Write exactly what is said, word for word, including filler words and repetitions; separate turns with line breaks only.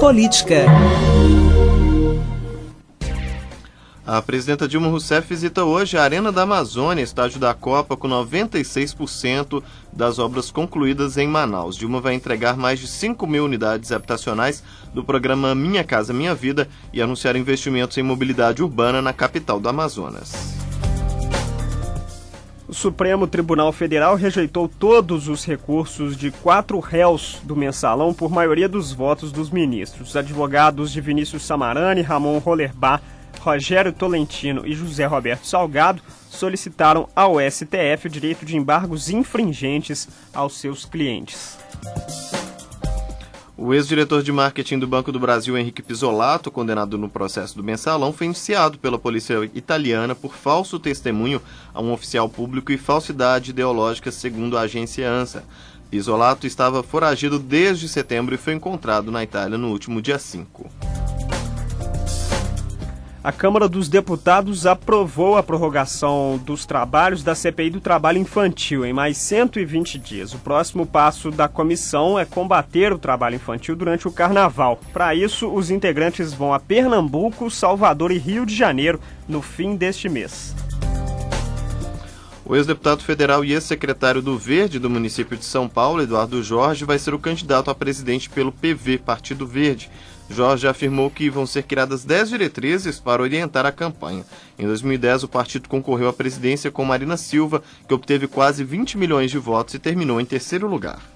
Política.
A presidenta Dilma Rousseff visita hoje a Arena da Amazônia, estádio da Copa, com noventa e seis por cento das obras concluídas em Manaus. Dilma vai entregar mais de cinco mil unidades habitacionais do programa Minha Casa Minha Vida e anunciar investimentos em mobilidade urbana na capital do Amazonas.
O Supremo Tribunal Federal rejeitou todos os recursos de quatro réus do mensalão por maioria dos votos dos ministros. Os advogados de Vinícius Samarani, Ramon Rollerbach, Rogério Tolentino e José Roberto Salgado solicitaram ao S T F o direito de embargos infringentes aos seus clientes.
O ex-diretor de marketing do Banco do Brasil, Henrique Pisolato, condenado no processo do mensalão, foi indiciado pela polícia italiana por falso testemunho a um oficial público e falsidade ideológica, segundo a agência ANSA. Pisolato estava foragido desde setembro e foi encontrado na Itália no último dia cinco.
A Câmara dos Deputados aprovou a prorrogação dos trabalhos da C P I do trabalho infantil em mais cento e vinte dias. O próximo passo da comissão é combater o trabalho infantil durante o Carnaval. Para isso, os integrantes vão a Pernambuco, Salvador e Rio de Janeiro no fim deste mês.
O ex-deputado federal e ex-secretário do Verde do município de São Paulo, Eduardo Jorge, vai ser o candidato a presidente pelo P V, Partido Verde. Jorge afirmou que vão ser criadas dez diretrizes para orientar a campanha. Em dois mil e dez, o partido concorreu à presidência com Marina Silva, que obteve quase vinte milhões de votos e terminou em terceiro lugar.